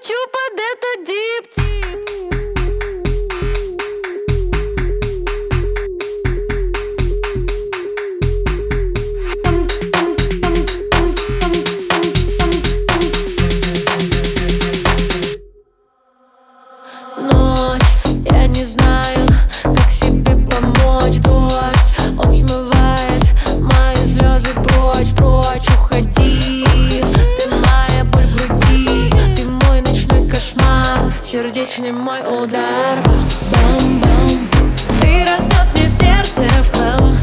хочу под это дип-тип. Ночь, я не знаю, как себе помочь. Дождь, он смывает мои слезы прочь, прочь. Уходи, ты моя боль в груди, ты мой ночной кошмар, сердечный мой удар. Бам-бам, Ты разнес мне сердце в хлам.